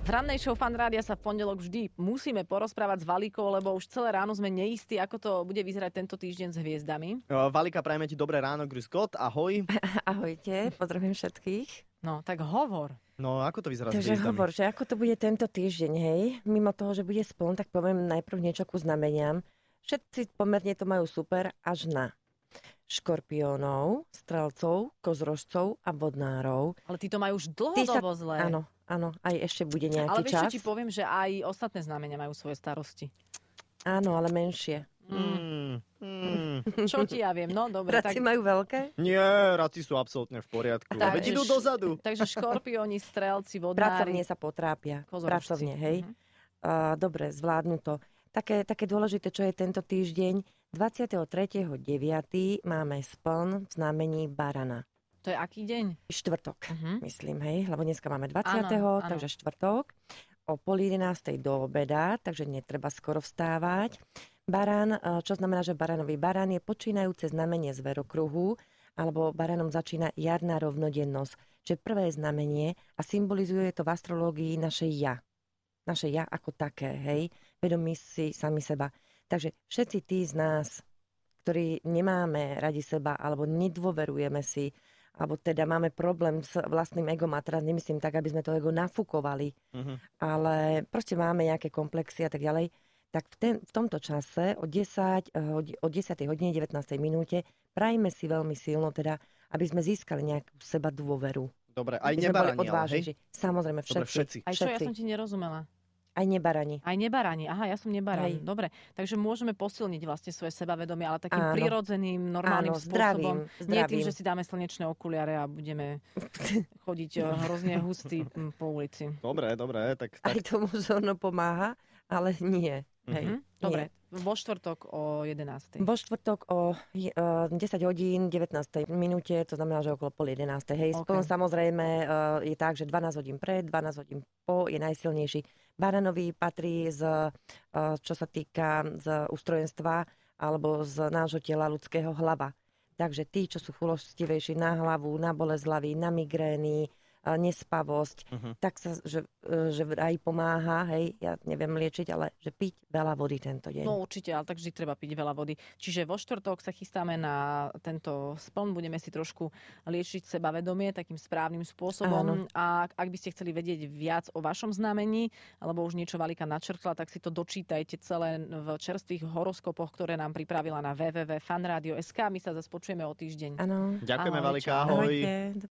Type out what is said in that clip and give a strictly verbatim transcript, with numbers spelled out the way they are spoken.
V rannej show Fan Rádia sa v pondelok vždy musíme porozprávať s Valikou, lebo už celé ráno sme neistí, ako to bude vyzerať tento týždeň s hviezdami. Valika, prajeme ti dobré ráno, grüß Gott, ahoj. Ahojte, pozdravím všetkých. No, tak hovor. No, ako to vyzerá s Takže hviezdami? hovor, že ako to bude tento týždeň, hej? Mimo toho, že bude spln, tak poviem najprv niečo ku znameniam. Všetci pomerne to majú super až na škorpiónov, strelcov, kozrožcov a vodnárov. Ale tí to majú už Tí dlhodobo sa- zlé. Áno, áno, aj ešte bude nejaký Ale vieš, čas. čo ti poviem, že aj ostatné znamenia majú svoje starosti. Áno, ale menšie. Mm, mm. Čo ti ja viem? No, dobre. Raci Tak, majú veľké? Nie, raci sú absolútne v poriadku. Tak, Veď idú š- dozadu. takže škorpióni, strelci, Pracovne vodnári, sa potrápia. kozorožci. Pracovne, hej? Mhm. Uh, dobre, zvládnu to. Také, také dôležité, čo je tento týždeň. dvadsiateho tretieho deviateho máme spln v znamení barana. To je aký deň? Štvrtok, Mhm. myslím, hej, lebo dneska máme dvadsiateho Áno, áno. takže štvrtok. O pol jedenástej do obeda, takže netreba skoro vstávať. Barán, eh, čo znamená, že baranový barán je počínajúce znamenie zverokruhu, alebo baranom začína jarná rovnodennosť, čo je prvé znamenie a symbolizuje to v astrológii naše ja. Naše ja ako také, hej, vedomí si sami seba. Takže všetci tí z nás, ktorí nemáme radi seba, alebo nedôverujeme si, alebo teda máme problém s vlastným egom, a teraz nemyslím tak, aby sme to ego nafúkovali, Mhm. ale proste máme nejaké komplexy a tak ďalej, tak v, ten, v tomto čase od, desať, eh, od- od desiatej hodine devätnástej minúte prajme si veľmi silno, teda, aby sme získali nejakú seba dôveru. Dobre, aj Aby sme boli nebarani, ale hej? odvážni. Samozrejme, Dobre, všetci. všetci. Aj čo, ja Všetci. som ti nerozumela. Aj nebarani. Aj nebarani. Aha, ja som nebarani. Hej. Dobre, takže môžeme posilniť vlastne svoje sebavedomie, ale takým Áno. prirodzeným, normálnym Áno, zdravím, spôsobom. Nie tým, zdravím. že si dáme slnečné okuliare a budeme chodiť eh, hrozne hustý hm, po ulici. Dobre, dobre, tak, Aj tak. to možno pomáha, ale nie. Hej. Mhm. Dobre, vo štvrtok o jedenástej. Vo štvrtok o je- uh, desať hodín devätnástej minúte, to znamená, že okolo pol jedenástej. Hej, OK. spln samozrejme uh, je tak, že dvanásť hodín pred, dvanásť hodín po je najsilnejší. Baranový patrí z, uh, čo sa týka z ústrojenstva alebo z nášho tela ľudského hlava. Takže tí, čo sú chulostivejší na hlavu, na bolesť hlavy, na migrény, uh, nespavosť, Mhm. tak sa, že, uh, že aj pomáha, hej, ja neviem liečiť, ale že piť veľa vody tento deň. No určite, ale tak vždy treba piť veľa vody. Čiže vo štvrtok sa chystáme na tento spln, budeme si trošku liečiť sebavedomie takým správnym spôsobom. Áno. A ak by ste chceli vedieť viac o vašom znamení, alebo už niečo Valika načrtla, tak si to dočítajte celé v čerstvých horoskopoch, ktoré nám pripravila na w w w bodka fan radio bodka es ka. My sa zase počujeme o týždeň. Áno. Ďakujeme, Ahoj, Valika, čau. ahoj. Ahojte.